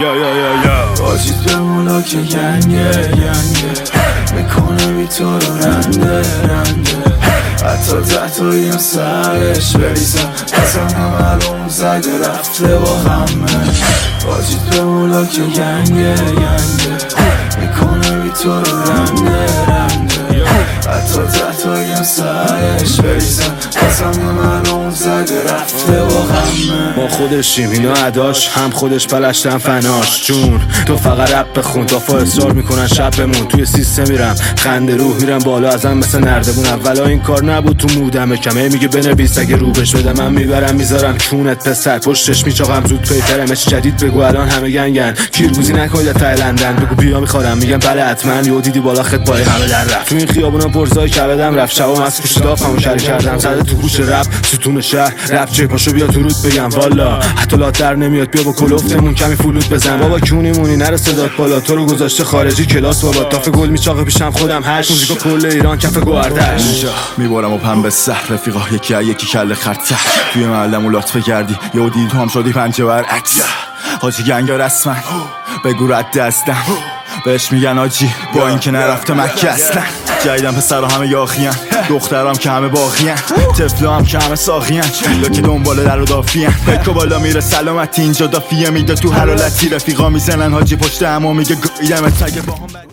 باجید به مولا که گنگه میکنه بی تو رو رنده حتی تحتاییم سرش بریزم اصلا معلوم زده رفته با همه باجید به مولا که گنگه میکنه بی تو رو رنده حتی تحتاییم سرش بریزم اصلا معلوم زده رفته با همه ما خودشیم اینا عداش هم خودش پلشتن فناش جون تو فقط رپ بخون دافا اصرار میکنن شب بمون توی سیستم میرم خنده روح میرم بالا ازم مثل نردبون اولا این کار نبود تو مودم کمه میگه بنویس اگه رو بش بدم من میبرم میذارم چونت پسر پشتش میچاقم زود پیترم اچ جدید بگو الان همه گنگن کیرگوزی نکنید تا لندن بگو بیا میخورم میگم بله حتما یهو دیدی بالا خط پای همه در رفت تو این خیابونا پرزای کبدم رفت شبام از کوچه دافمو شری کردم زده تو گوش رپ ستون شهر رپ چه پاشو بیا تو رود بگم والا حتی لات در نمیاد بیا با کلفتمون کمی فلوت بزن بابا کونی مونی نره صدات بالا تو رو گذاشته خارجی کلاس بابا تاف گل میچاقه پیشم خودم هشت موزیکا کل ایران کف گوردش اینجا میبارم و پنبه سر رفیقا یکی کله خرطه توی معلم و لطفه کردی یهو دیدی تو هم شدی پنجه برعکس حاجی گنگا رسمن بگو رد دستم بهش میگن آجی با اینکه نرفته مکه اصلا جایدم پسرها همه یاخیان دخترام که همه باخیان طفلا هم که همه ساخیان یا که دنبال در و دافیان بکو بالا میره سلامتی اینجا دافیه میده تو هر حالتی رفیقا میزنن حاجی پشت همو میگه گایدم تگه با هم